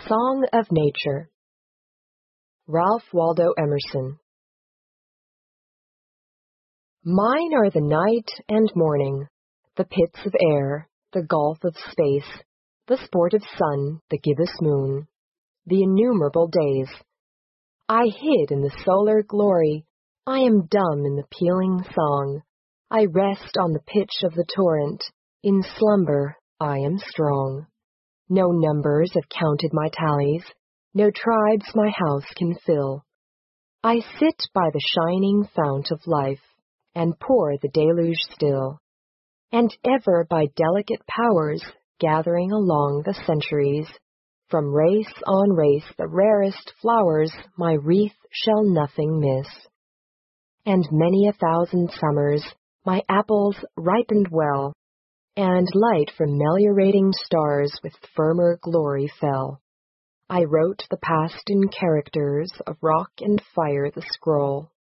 Song of Nature. Ralph Waldo Emerson. Mine are the night and morning, the pits of air, the gulf of space, the sportive sun, the gibbous moon, the innumerable days. I hid in the solar glory, I am dumb in the pealing song. I rest on the pitch of the torrent, in slumber I am strong. No numbers have counted my tallies, no tribes my house can fill. I sit by the shining fount of life, and pour the deluge still. And ever by delicate powers, gathering along the centuries, from race on race the rarest flowers my wreath shall nothing miss. And many a thousand summers my apples ripened well, and light from meliorating stars with firmer glory fell. I wrote the past in characters of rock and fire the scroll,